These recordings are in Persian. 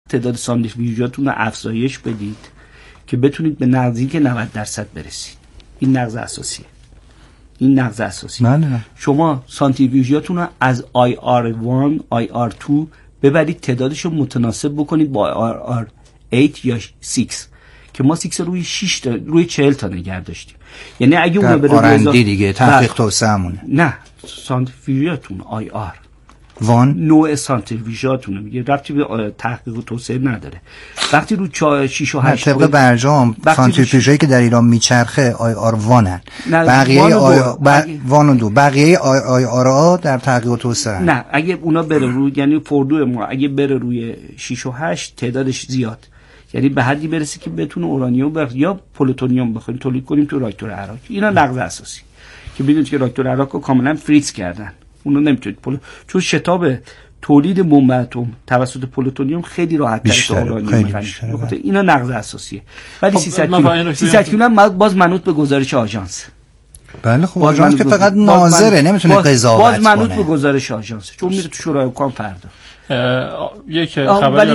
تعداد سانتریفیوژاتون رو افزایش بدید که بتونید به نزدیک 90% برسید. این نقض اساسیه. شما سانتریفیوژاتون رو از IR1 IR2 ببرید تعدادش رو متناسب بکنید با IR8 یا 6 که ما 6 روی 6 تا روی 40 تا نگه داشتیم. یعنی اگه اون بره آرندی دیگه تحقیق توسعه‌مونه. نه سانتریفیوژاتون IR وان نوع سانتریفیوژاتونه میگه ربطی به تحقیق و توسعه نداره. وقتی رو 6 و 8 طبق برجام سانتریفیوژایی که در ایران میچرخه IR وانن، بقیه وان و دو بقیه IR در تحقیق و توسعه. نه اگه اونا بره روی یعنی فوردو ما اگه بره روی 6 و 8 تعدادش زیاد، یعنی به حدی برسه که بتونه اورانیوم یا پلوتونیوم بخوایم تولید کنیم تو راکتور عراق. اینا نقض اساسی که بدونید که راکتور عراق رو کاملا فریز کردن. اونو نمیتونید چون شتاب تولید بمب اتم توسط پلوتونیوم خیلی راحت تر از اورانیوم. اینا نقض اساسیه. ولی 300 کیلو هم باز منوط به گزارش آژانس. بله خب آژانس که فقط ناظره نمیتونه قضاوت کنه. باز منوط به گزارش آژانس چون میره تو شورای حکام فردا. یک خبری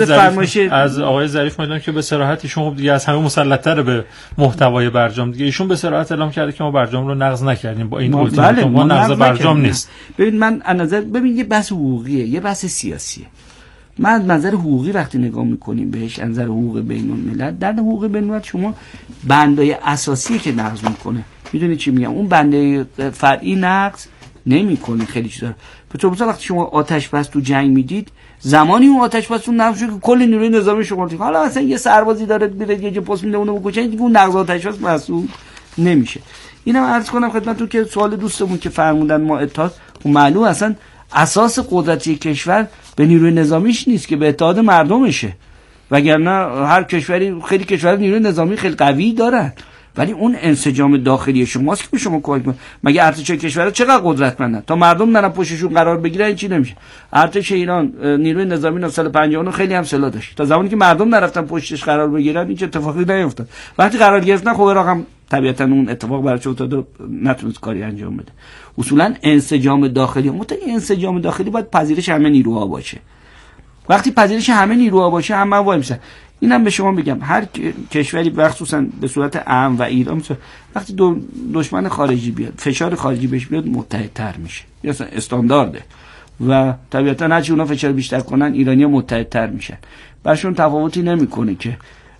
از آقای ظریف میدونم که به صراحت ایشون خب دیگه از همه مسلط‌تر به محتوای برجام دیگه ایشون به صراحت اعلام کرده که ما برجام رو نقض نکردیم با این التیماتوم ما نقض برجام نیست. ببین من از نظر یه بحث حقوقیه یه بحث سیاسیه. من از نظر حقوقی وقتی نگاه میکنیم بهش از نظر حقوق بین الملل در حقوق بین الملل شما بندای اساسی که نقض میکنه میدونید چی میگم اون بنده فرعی نقض نمیکنه خیلی چیزا. مثلا وقتی شما آتش بس تو جنگ میدید زمانی اون آتش بس اون نقض که کل نیروی نظامی شما حالا مثلا یه سربازی داره میره یه جا پست میده اونو بکشه دیگه اون نقض آتش بس محسوب نمیشه. اینم عرض کنم خدمتتون که سوال دوستمون که فرمودن ما اتحاد معلوم اصلا اساس قدرتی کشور به نیروی نظامیش نیست که به اتحاد مردمشه، وگرنه هر کشوری خیلی کشور نیروی نظامی خیلی قوی دارن ولی اون انسجام داخلی شماست که به شما کمک میکنه. مگه ارتش کشورها چقدر قدرتمندن تا مردم نرن پشتشون قرار بگیرن این چی نمیشه. ارتش ایران نیروی نظامی سال 59 خیلی هم سلاح داشت تا زمانی که مردم نرفتن پشتش قرار بگیرن هیچ اتفاقی نیفتاد. وقتی قرار گرفتن خب عراق هم طبیعتا اون اتفاق براش افتاد نتونست کاری انجام بده. اصولا انسجام داخلی انسجام داخلی باید پذیرش همه نیروها باشه. وقتی پذیرش همه نیروها باشه هم من وای میسن. اینم به شما بگم هر کشوری مخصوصا به صورت عام و ایران وقتی دشمن خارجی بیاد فشار خارجی بهش بیاد متحدتر میشه یا استاندارده و طبیعتا هرچی اونا فشار بیشتر کنن ایرانی‌ها متحدتر میشن. براشون تفاوتی نمیکنه که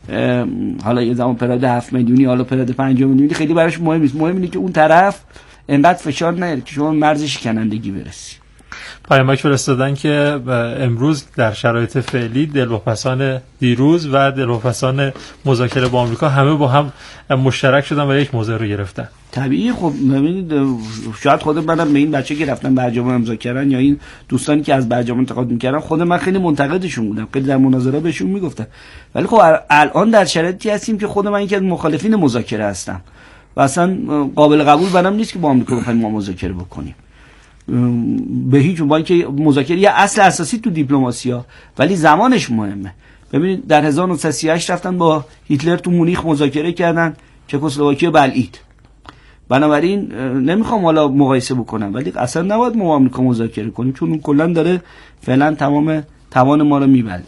حالا یه زمان پراد 7 میلیونی حالا پراد 5 میلیونی خیلی براش مهم نیست. مهم اینه که اون طرف انقدر فشار نیاره که شما مرز شکنندگی برسی. پیامک فرستادن که امروز در شرایط فعلی دلواپسان دیروز و دلواپسان مذاکره با آمریکا همه با هم مشترک شدن و یک موضوع رو گرفتن. طبیعی. خب ببینید شاید خود منم به این بچه که رفتن برجام امضا کردن یا این دوستانی که از برجام انتقاد میکردن خود من خیلی منتقدشون بودم، خیلی در مناظره بهشون میگفتم، ولی خب الان در شرایطی هستیم که خود من یکی از مخالفین مذاکره هستم و اصلا قابل قبول برام نیست که با آمریکا بخوایم ما مذاکره بکنیم. به هیچ عنوان که مذاکره یه اصل اساسی تو دیپلماسی‌ها ولی زمانش مهمه. ببینید در 1938 رفتن با هیتلر تو مونیخ مذاکره کردن، چکسلواکی بلعید. بنابراین نمیخوام حالا مقایسه بکنم ولی اصلا نباید ما با آمریکا مذاکره کنیم چون اون کلا داره فعلا تمام توان ما رو میبره.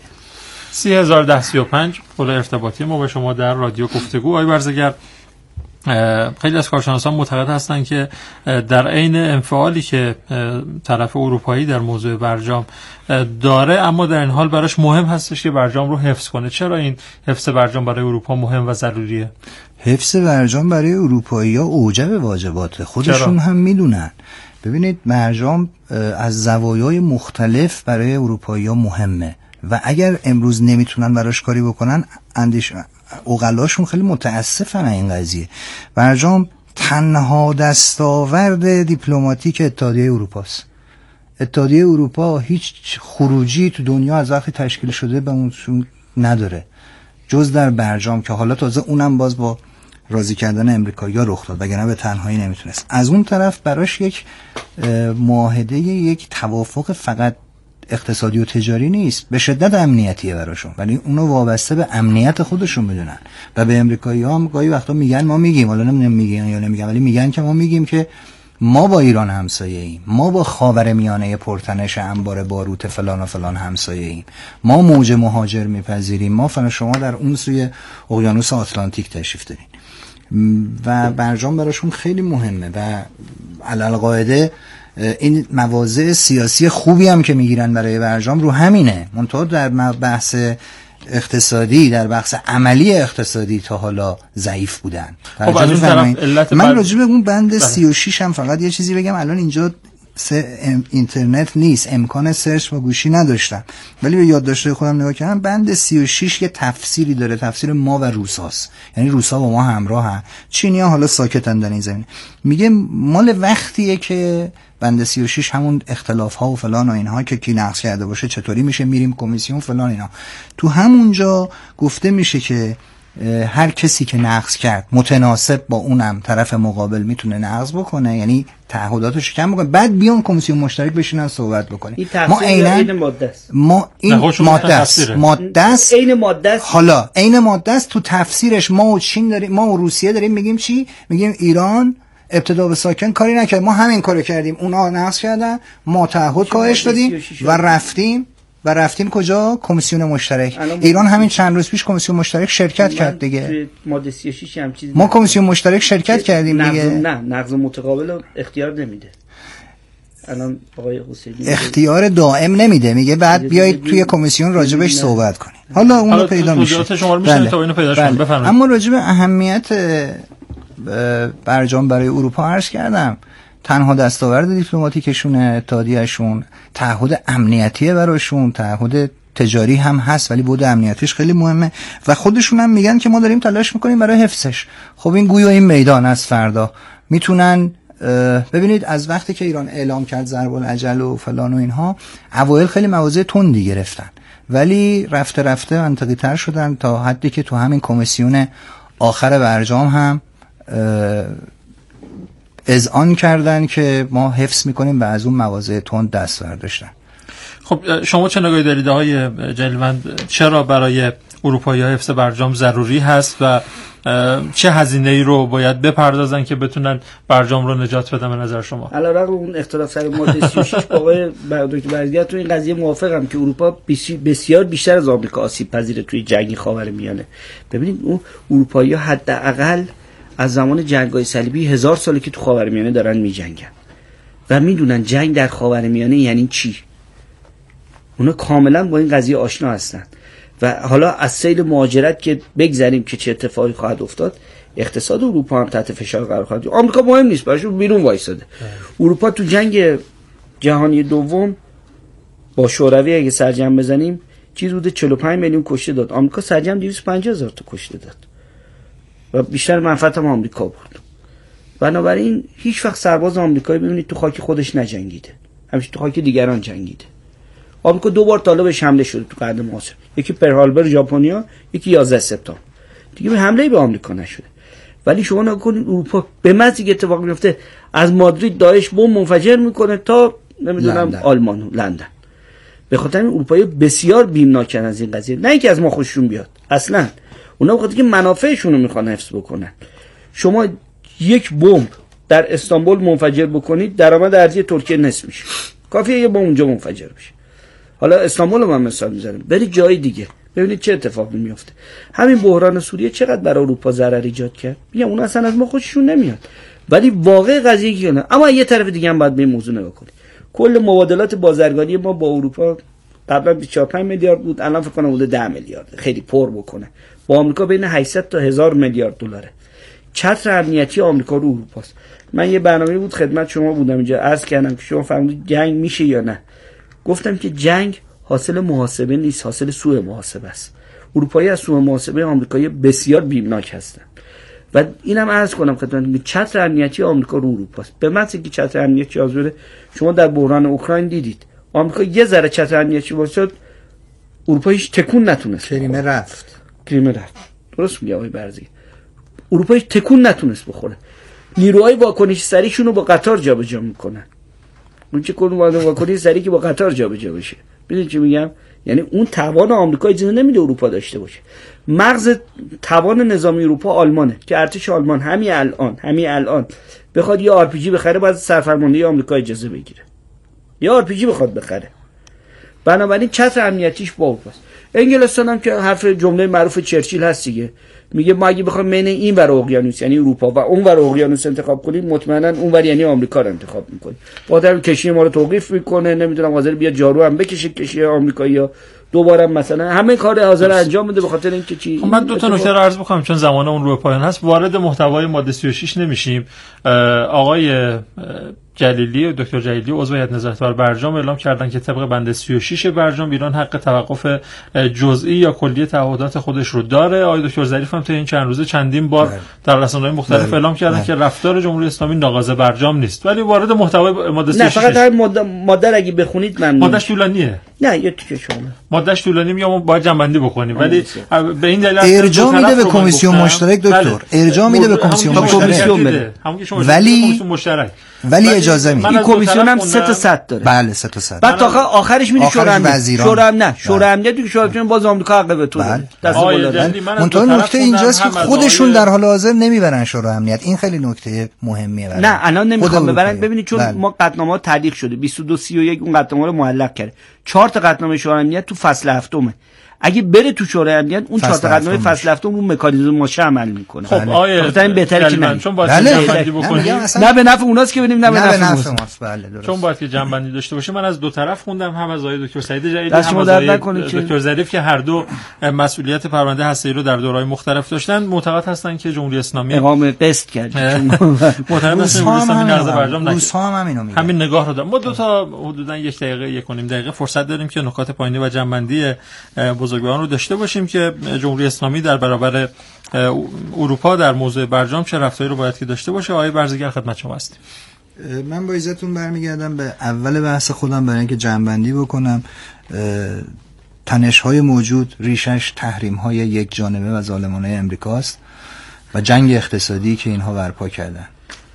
301035 پل ارتباطی ما با شما در رادیو گفتگو. آقای برزگر، خیلی از کارشناسان معتقد هستند که در عین انفعالی که طرف اروپایی در موضوع برجام داره اما در این حال براش مهم هستش که برجام رو حفظ کنه. چرا این حفظ برجام برای اروپا مهم و ضروریه؟ حفظ برجام برای اروپایی‌ها اوجب واجباته، خودشون هم میدونن. ببینید برجام از زوایای مختلف برای اروپایی‌ها مهمه و اگر امروز نمیتونن براش کاری بکنن اوغلاشون خیلی متاسفن این قضیه. برجام تنها دستاورد دیپلماتیک اتحادیه اروپاست. اتحادیه اروپا هیچ خروجی تو دنیا از وقتی تشکیل شده به اون نداره جز در برجام که حالا تازه اونم باز با راضی کردن امریکایی‌ها رخ داد وگرنه به تنهایی نمیتونست. از اون طرف براش یک معاهده یک توافق فقط اقتصادی و تجاری نیست، به شدت امنیتیه براشون، ولی اونو وابسته به امنیت خودشون میدونن و به امریکایی‌ها هم گاهی وقتا میگن ما میگیم، حالا نمیدونم میگن یا نمیگن، ولی میگن که ما میگیم که ما با ایران همسایه ایم، ما با خاورمیانه پرتنش انبار باروت فلان و فلان همسایه ایم، ما موج مهاجر میپذیریم، ما فلان، شما در اون سوی اقیانوس آتلانتیک تشریف دارین و برجام براشون خیلی مهمه و علالقاعده این مواضع سیاسی خوبی هم که میگیرن برای برجام رو همینه. منتها در بحث اقتصادی، در بحث عملی اقتصادی تا حالا ضعیف بودن. خب از اون طرف علت من راجع به اون بند 36 هم فقط یه چیزی بگم. الان اینجا اینترنت نیست، امکان سرچ با گوشی نداشتم، ولی به یادداشت خودم نگاه کردم. بند 36 یه تفسیری داره، تفسیر ما و روساست، یعنی روسا با ما همراهن، چینی‌ها حالا ساکتن در این زمینه. میگه مال وقتیه که بند 36 همون اختلاف ها و فلان و اینها که کی نقض کرده باشه چطوری میشه میریم کمیسیون فلان اینا، تو همونجا گفته میشه که هر کسی که نقض کرد متناسب با اونم طرف مقابل میتونه نقض بکنه، یعنی تعهداتو شکن بکنه، بعد بیان کمیسیون مشترک بشینن صحبت بکنه. ما عین ماده است، ما این ماده است عین ماده است. حالا عین ماده است تو تفسیرش ما و چین داریم، ما و روسیه داریم میگیم چی؟ میگیم ایران ابتدا به ساکن کاری نکرد، ما همین کارو کردیم، اونا نقض کردن، ما تعهد کاهش دادیم و رفتیم کجا؟ کمیسیون مشترک. ایران همین چند روز پیش کمیسیون مشترک شرکت کرد دیگه. ماده 36 هم چیزی ما کمیسیون مشترک شرکت کردیم دیگه. نه نقض متقابل رو اختیار نمیده. الان آقای حسینی اختیار دائم نمیده، میگه بعد بیایید توی کمیسیون راجبش صحبت کنیم. حالا اونو پیدا میشه. شما رو میشه تا اینو پیدا کنیم. بفرمایید. اما راجب اهمیت برجام برای اروپا عرض کردم. تنها دستاورد دیپلماتیکشون، اتحادیه‌شون، تعهد امنیتیه براشون، تعهد تجاری هم هست ولی بود امنیتیش خیلی مهمه و خودشون هم میگن که ما داریم تلاش میکنیم برای حفظش. خب این گویا این میدان از فردا میتونن ببینید از وقتی که ایران اعلام کرد ضرب الاجل و فلان و اینها، اوایل خیلی مواضع تندی گرفتن ولی رفته رفته منطقی تر شدن تا حدی که تو همین کمیسیون آخر برجام هم اذعان کردن که ما حفظ میکنیم و از اون مواضع تند دست برداشتن. خب شما چه نگاهی دارید آقای جلیلوند، چرا برای اروپایی‌ها حفظ برجام ضروری هست و چه هزینه‌ای رو باید بپردازن که بتونن برجام رو نجات بدن به نظر شما؟ علاوه اون اختلاف سر ماده 36 با آقای دکتر برزگر تو این قضیه موافقم که اروپا بسیار بیشتر از آمریکا آسیب پذیره توی جنگ خاورمیانه. ببینید اون اروپایی‌ها حداقل از زمان جنگ‌های صلیبی 1000 ساله که تو خاورمیانه دارن می‌جنگن و میدونن جنگ در خاورمیانه یعنی چی. اونا کاملا با این قضیه آشنا هستن و حالا از سیل مهاجرت که بگذریم که چه اتفاقی خواهد افتاد، اقتصاد اروپا هم تحت فشار قرار خواهد گرفت. آمریکا مهم نیست، براشون بیرون وایساده. اروپا تو جنگ جهانی دوم با شوروی اگه سرجم بزنیم چیز بوده 45 میلیون کشته داد، آمریکا سرجم 250,000 تا کشته داد و بیشتر منفعت هم آمریکا برد. بنابراین هیچ وقت سرباز آمریکایی ببینید تو خاک خودش نجنگیده، همیشه تو خاک دیگران جنگیده. آمریکا 2 بار طالب بهش حمله شده تو قرن معاصر، یکی پرل هاربر ژاپنیا، یکی 11 سپتامبر. دیگه به حمله به آمریکا نشده. ولی شما نگاه کنید اروپا به محضی که اتفاق میفته از مادرید داعش بمب منفجر میکنه تا نمیدونم آلمان، لندن. به خاطر این اروپایی بسیار بیمناکن از این قضیه، نه اینکه از ما خوششون بیاد، اصلا اونا بخاطر که منافعشون رو میخوان حفظ بکنن. شما یک بمب در استانبول منفجر بکنید درآمد ارزی ترکیه نصف میشه. کافیه یه بمب اونجا منفجر بشه. حالا استانبول رو من مثال میزنم، برید جای دیگه ببینید چه اتفاقی میفته. همین بحران سوریه چقدر برای اروپا ضرر ایجاد کرد. میگم اون اصلا از ما خوششون نمیاد، ولی واقع قضیه که نه. اما یه طرف دیگه هم باید به این موضوع نگاه کنید. کل مبادلات بازرگانی ما با اروپا قبلا 24 میلیارد بود، الان فکر کنم حدود 10 میلیارد، خیلی پر بکنه. با آمریکا بین 800 تا 1000 میلیارد دلاره. چتر امنیتی آمریکا رو اروپاست. من یه برنامه بود خدمت شما بودم اینجا عرض کردم که شما فهمیدید جنگ میشه یا نه. گفتم که جنگ حاصل محاسبه نیست، حاصل سوء محاسبه است. اروپایی از سوء محاسبه آمریکایی بسیار بیمناک هستن و اینم عرض کنم خدمتتون که چتر امنیتی آمریکا رو اروپاست. به محض اینکه چتر امنیتی آزوره، شما در بحران اوکراین دیدید آمریکا یه ذره چتر امنیتی واسه اروپا هیچ تکون نتونست. کریمه رفت. درست میگه آقای برزی. اروپا هیچ تکون نتونست بخوره. نیروهای واکنش سریعشون رو با قطار جابجا میکنن. اون چه کنون واکنش سریع که با قطار جابجا بشه. ببینید چی میگم؟ یعنی اون توان آمریکا اجازه نمیده اروپا داشته باشه. مغز توان نظامی اروپا آلمانه که ارتش آلمان همین الان بخواد یه آر پی جی بخره باید سرفرماندهی آمریکا اجازه بگیره، یه آر پی جی بخواد بخره. بنابراین چتر امنیتیش با اروپاست. انگلستان هم که حرف جمله معروف چرچیل هست دیگه، میگه ما اگه بخوایم بین این ور اقیانوس یعنی اروپا و اون ور اقیانوس انتخاب کنیم، مطمئنا اون ور یعنی آمریکا رو انتخاب میکنیم. قادر کشتی ما رو توقیف میکنه، نمیدونم حاضر بیا جارو هم بکشه کشتی آمریکایی‌ها، دوباره مثلا همه کار حاضر انجام بده به خاطر اینکه چی. من دو تا نکته رو عرض بکنم چون زمان اون رو پایان هست. وارد محتوای ماده 36 نمیشیم. آقای جلیلی و دکتر جلیلی عضو هیئت نظارت بر برجام اعلام کردن که طبق بند 36 برجام ایران حق توقف جزئی یا کلی تعهدات خودش رو داره. آقای دکتر ظریف هم تا این چند روزه چندین بار در رسانه‌های مختلف اعلام کردن که رفتار جمهوری اسلامی ناقض برجام نیست. ولی وارد محتوای ماده 36 نه، فقط ماده اگه بخونید ممنون. مادهش طولانیه. نه یه تیکه شما مادهش طولانی میگم باید جنبندی بکنیم، ولی به این دلیل ارجاع میده به کمیسیون مشترک دکتر، ارجاع میده به کمیسیون مشترک، ولی اجازه میده. این کمیسیون هم 3 تا سطح داره. بله 3 تا سطح. بعد تا آخرش میره شورای امنیت که شورای امنیت باز آمریکا حق وتو داره. دست بالا. منتها نکته اینجاست که خودشون در حال حاضر نمیبرن شورای امنیت. این خیلی نکته مهمیه برای نه الان نمیخوام ببرن. ببینید چون ما قطعنامه‌ها تعلیق شده 2231 اون قطعنامه رو معلق کرده. 4 تا قطعنامه شورای امنیت تو فصل هفتمه. اگه بره تو شورای امنیت اون 4 تا قطعنامه فصل هفتم اون مکانیزم ماشه عمل میکنه. خب آیه این بهتره که نه چون باید جنبندی بکنیم، نه به نفع اوناست که ببینیم، نه به نفع ماست. بله درست. چون باید که جنبندی داشته باشه. من از دو طرف خوندم، هم از آقای دکتر سعید جلیلی هم از آقای دکتر ظریف که هر دو مسئولیت پرونده هسته‌ای رو در دوره‌های مختلف داشتن. معتقد هستن که جمهوری اسلامی اقامه قسط کرد. معتقد هستن جمهوری اسلامی نقض برجام نکرد. همین نگاه رو دارم. ما دو تا حدوداً 1 دقیقه 1 و نیم دقیقه فرصت داریم که نکات پایانی و جنبندی بزرگواران رو داشته باشیم که جمهوری اسلامی در برابر اروپا در موضوع برجام چه رفتاری رو باید که داشته باشه. آقای برزگر خدمت شما هستیم. من با عزتون برمیگردم به اول بحث خودم برای اینکه جنبندی بکنم. تنش‌های موجود ریشش تحریم‌های یک جانبه و ظالمانه امریکاست و جنگ اقتصادی که اینها برپا کردن.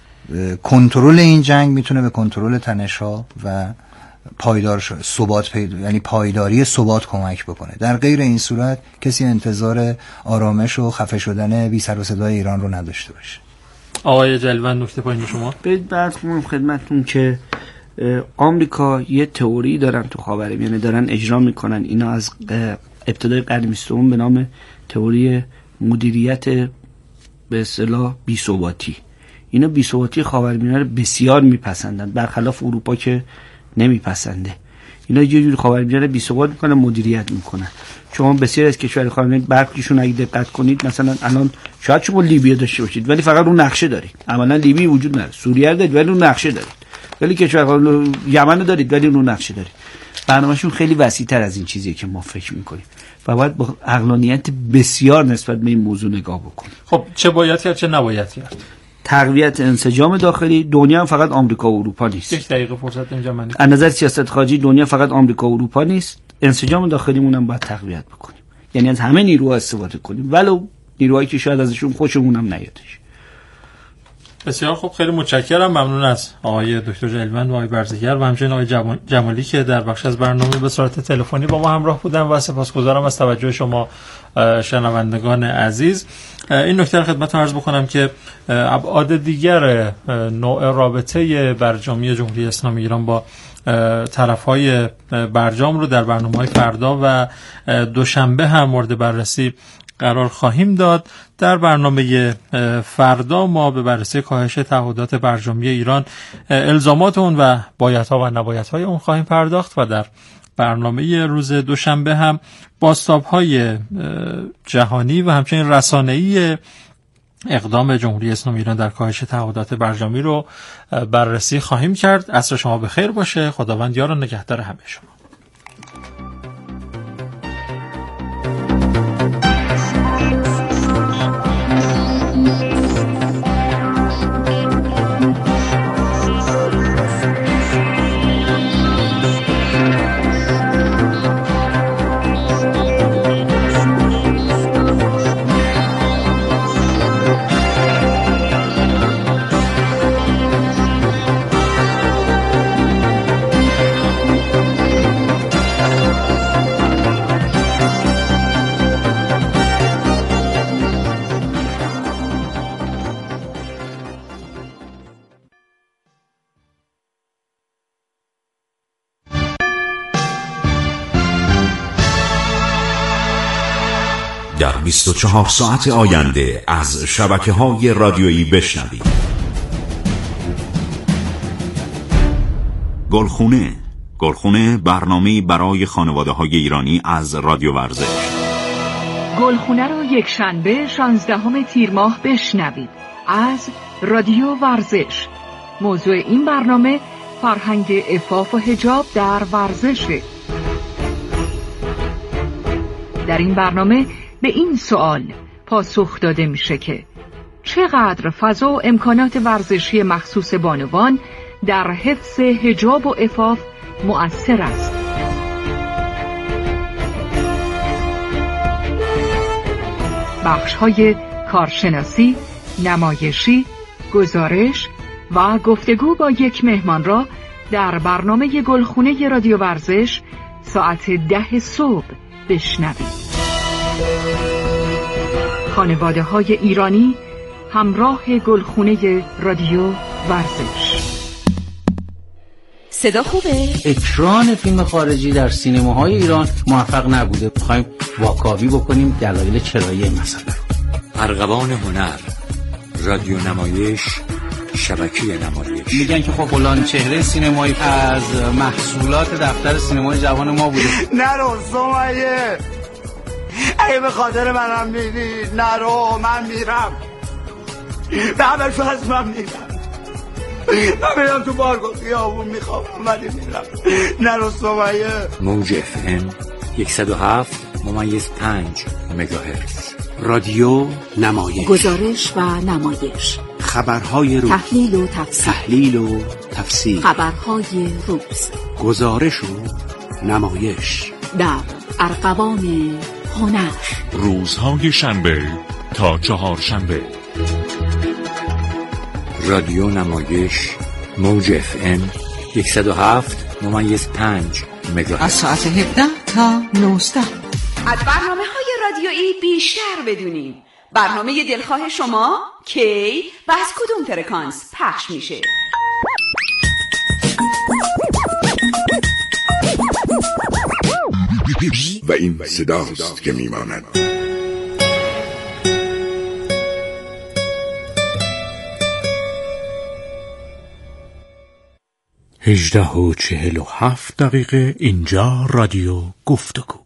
کنترل این جنگ میتونه به کنترل تنش‌ها و پایدار شد ثبات یعنی پایداری ثبات کمک بکنه. در غیر این صورت کسی انتظار آرامش و خفه شدن بی سر و صدای ایران رو نداشته باشه. آقای جلوند نکته پایین شما. برید بعد کنم خدمتتون که آمریکا یه تئوری دارن تو خاورمیانه دارن اجرا میکنن. اینا از ابتدای قرن 20 به نام تئوری مدیریت به اصطلاح بی‌ثباتی. اینا بی‌ثباتی خاورمیانه رو بسیار میپسندن، برخلاف اروپا که نمیپسنده. اینا یه جوری خاورمیانه بی‌ثبات میکنن، مدیریت میکنن. شما بسیار از کشورهای خاورمیانه برخیشون اگه دقت کنید، مثلا الان شاید شما لیبی داشته باشید ولی فقط رو نقشه دارید. عملا لیبی وجود نداره. سوریه دارید ولی رو نقشه دارید. ولی کشور یمن دارید ولی رو نقشه دارید. برنامه‌شون خیلی وسیع‌تر از این چیزیه که ما فکر میکنیم و باید با عقلانیت بسیار نسبت به این موضوع نگاه بکنیم. خب چه باید کرد چه نباید کرد؟ تقویت انسجام داخلی. دنیا فقط آمریکا و اروپا نیست. 1 دقیقه فرصت اینجا من. از نظر سیاست خارجی دنیا فقط آمریکا و اروپا نیست. انسجام داخلیمون هم باید تقویت بکنیم. یعنی از همه نیروها استفاده کنیم ولو نیروهایی که شاید ازشون خوشمون هم نیادش. بسیار خوب، خیلی متشکرم. ممنون از آقای دکتر جلیلی و آقای برزگر و همچنین آقای جمالی که در بخش از برنامه به صورت تلفنی با ما همراه بودن و سپاسگزارم از توجه شما شنوندگان عزیز. این نکته رو خدمتتون عرض بکنم که ابعاد دیگر نوع رابطه برجامی جمهوری اسلامی ایران با طرف‌های برجام رو در برنامه‌های فردا و دوشنبه هم مورد بررسی قرار خواهیم داد. در برنامه فردا ما به بررسی کاهش تعهدات برجامی ایران، الزامات اون و بایدها و نبایدهای اون خواهیم پرداخت و در برنامه روز دوشنبه هم بازتاب‌های جهانی و همچنین رسانه‌ای اقدام جمهوری اسلامی ایران در کاهش تعهدات برجامی رو بررسی خواهیم کرد. عصر شما بخیر باشه. خداوند یار و نگهدار همه شما. در 24 ساعت آینده از شبکه‌های رادیویی بشنوید. گلخونه برنامه‌ای برای خانواده‌های ایرانی از رادیو ورزش. گلخونه را یک شنبه 16 تیر ماه بشنوید از رادیو ورزش. موضوع این برنامه فرهنگ عفاف و حجاب در ورزشه. در این برنامه به این سوال پاسخ داده میشه که چقدر فضا و امکانات ورزشی مخصوص بانوان در حفظ حجاب و عفاف مؤثر است. بخش‌های کارشناسی، نمایشی، گزارش و گفتگو با یک مهمان را در برنامه گلخونه رادیو ورزش ساعت 10 صبح بشنوید. خانواده‌های ایرانی همراه گلخونه رادیو ورزش. صدا خوبه؟ اکران فیلم خارجی در سینماهای ایران موفق نبوده. می‌خوایم واکاوی بکنیم دلایل چرایی این مسئله رو. ارغوان هنر، رادیو نمایش، شبکه نمایش. میگن که خب فلان چهره سینمایی از محصولات دفتر سینمای جوان ما بوده. نرو سمیه، اگه به خاطر منم میری نرو، من میرم به همش از من میرم. من میرم تو بارگاه خیابون میخوام ولی میرم. نرو سمیه. موج FM 107.5 مگاهرتز. رادیو نمایش، گزارش و نمایش، خبرهای روز، تحلیل و تفسیر، خبرهای روز، گزارش و نمایش در ارغوان هنر، روزهای شنبه تا چهارشنبه. رادیو نمایش موج FM 107.5 مگاهرتز. از ساعت 17 تا 19. از برنامه‌های رادیویی بیشتر بدونیم. برنامه دلخواه شما کی و از کدوم فرکانس پخش میشه؟ و این صداست که میماند. هجده و 47 دقیقه. اینجا رادیو گفتگو.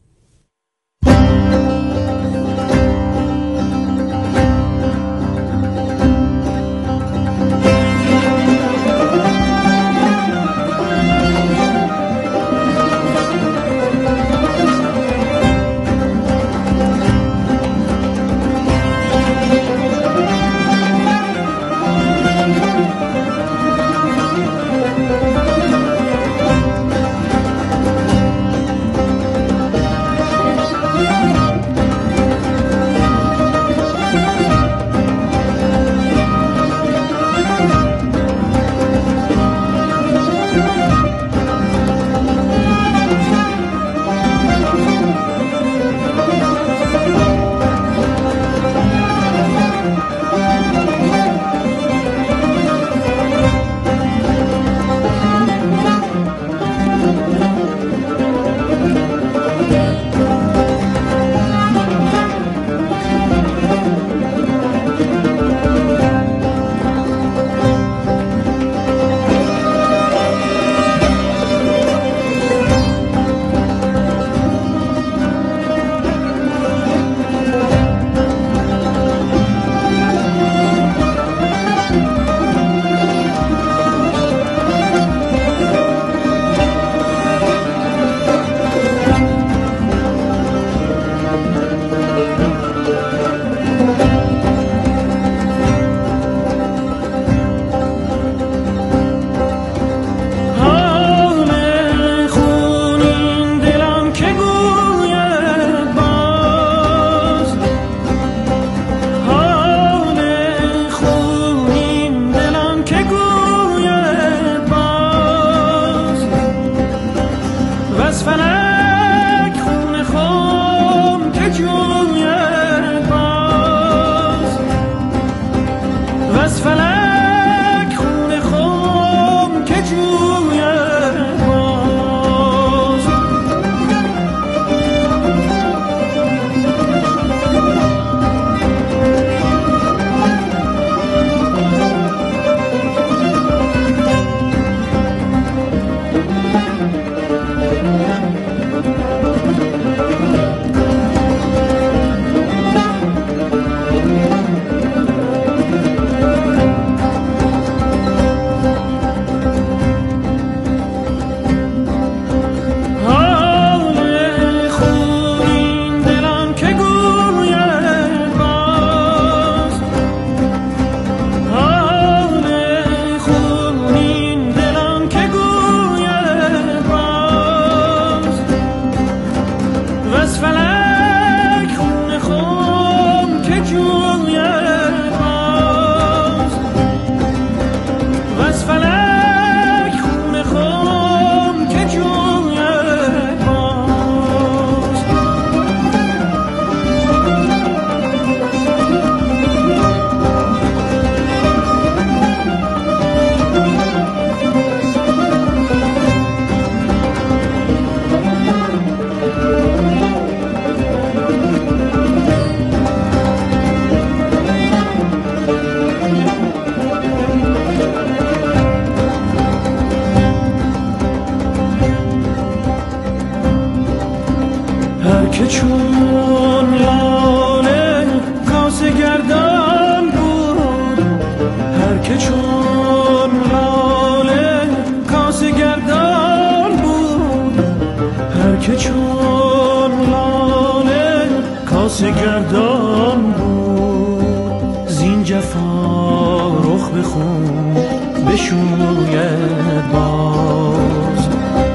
گردان بود زین جفا رخ بخون بشوید باز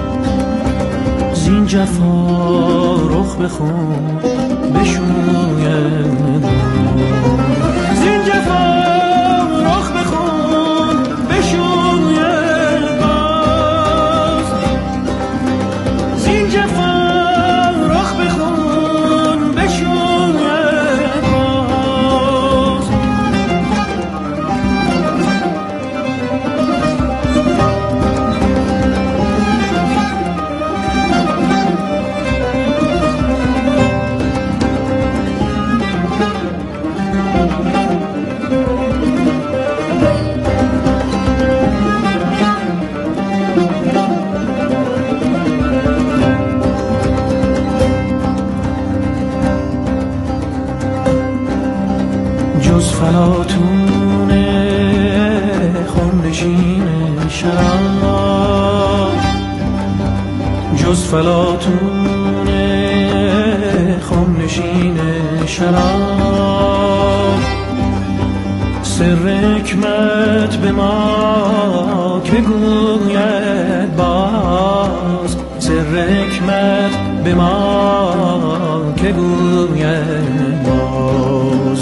زین جفا رخ بخون بشوید باز زین جفا رخ بخون بشوید باز زین جفا رخ بخون بشوید باز جز فلاطون خمنشین شراب جز فلاطون خمنشین شراب سر حکمت به ما که گوید باز سر حکمت به ما که گوید باز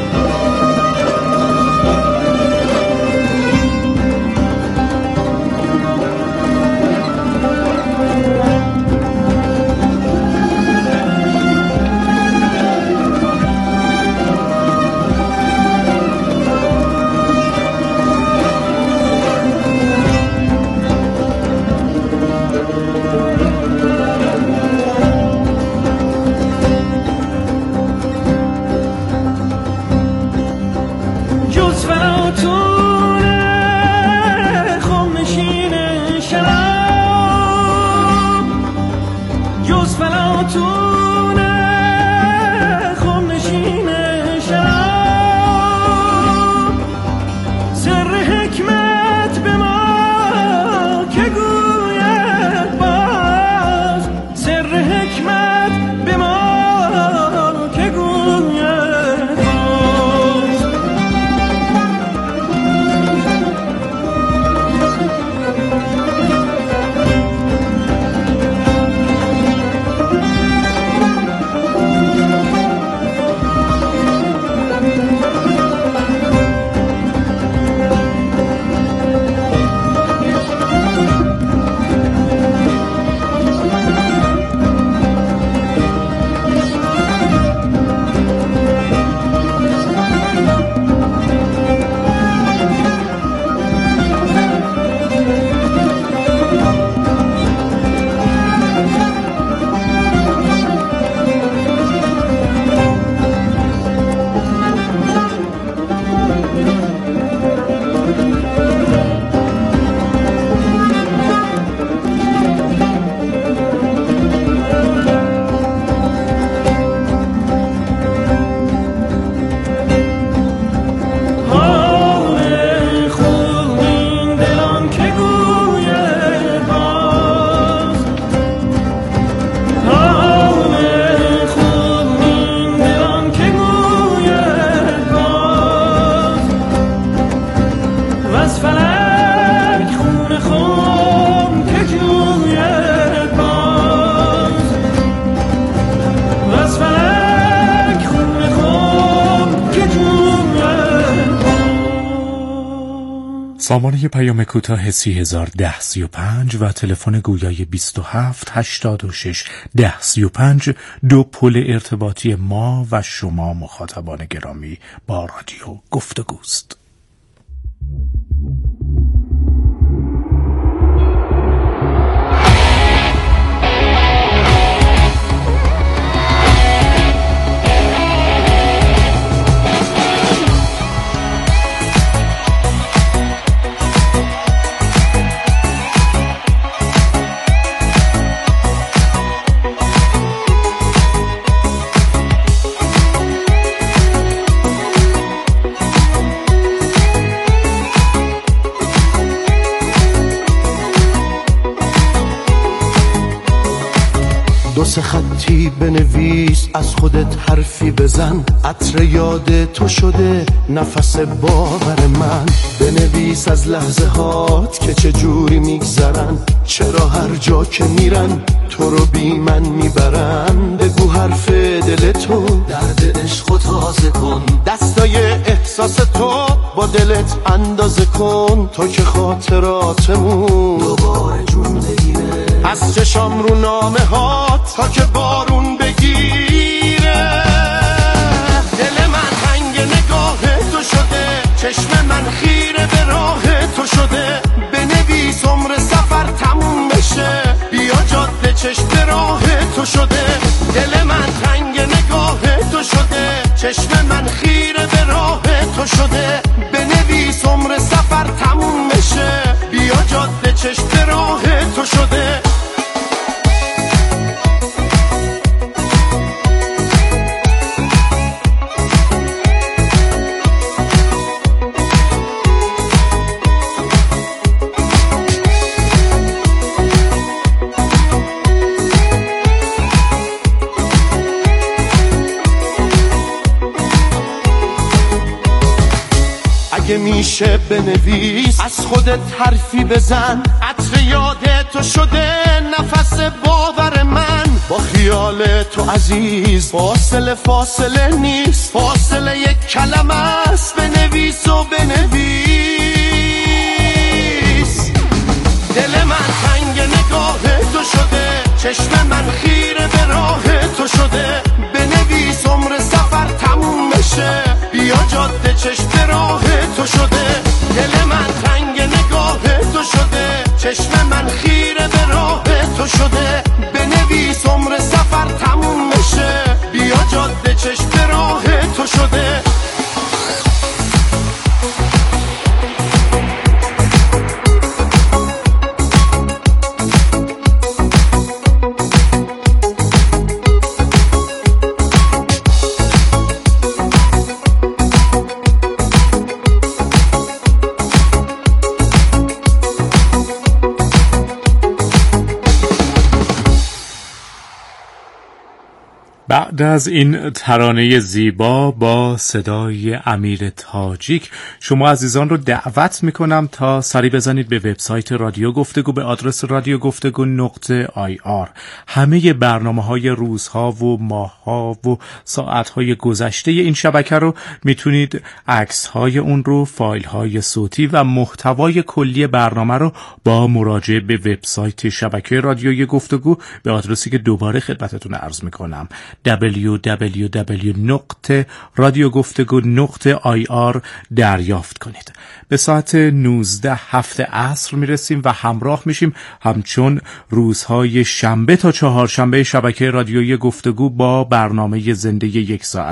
سامانه پیام کوتاه 301035 و تلفن گویای 27861035 دو پل ارتباطی ما و شما مخاطبان گرامی با رادیو گفتگوست. سه خطی بنویس، از خودت حرفی بزن، عطر یاد تو شده نفس باور من. بنویس از لحظه هات که چه جوری میگذرن، چرا هر جا که میرن تو رو بی من میبرن. بگو حرف دل تو، درد عشق تازه کن، دستای احساس تو با دلت اندازه کن، تا که خاطراتمون دوباره جون بگیره. از چشام رو نامه ها تا که بارون بگیره. دل من تنگ نگاه تو شده، چشم من خیره به راه تو شده. بنویس عمر سفر تموم بشه، بیا جاده چشم به راه تو شده. دل من تنگ نگاه تو شده، چشم من خیره به راه تو شده. بنویس عمر سفر تموم بشه، بیا جاده چشم به راه تو شده. اگه میشه بنویس، از خودت حرفی بزن، عطر یاد تو شده نفس باور من. با خیال تو عزیز فاصله نیست، فاصله یک کلمه است. بنویس و بنویس. دل من تنگ نگاه تو شده، چشم من خیره به راه تو شده. بنویس عمر سفر تموم بشه، بیا جاده چشم به راه تو شده. دل من تنگ نگاه تو شده، چشم من خیره به راه تو شده. بنویس عمر سفر تموم بشه، بیا جاده چشم به راه تو شده. بعد از این ترانه زیبا با صدای امیر تاجیک، شما عزیزان رو دعوت میکنم تا سری بزنید به وبسایت رادیو گفتگو به آدرس radiogoftegu.ir. همه برنامه‌های روزها و ماه‌ها و ساعت‌های گذشته این شبکه رو میتونید، عکس‌های اون رو، فایل‌های صوتی و محتوای کلی برنامه رو با مراجعه به وبسایت شبکه رادیوی گفتگو به آدرسی که دوباره خدمتتون عرض میکنم www.radiogoftegu.ir دریافت کنید. به ساعت 19:07 عصر میرسیم و همراه میشیم همچون روزهای شنبه تا چهارشنبه شبکه رادیویی گفتگو با برنامه زنده یک ساعت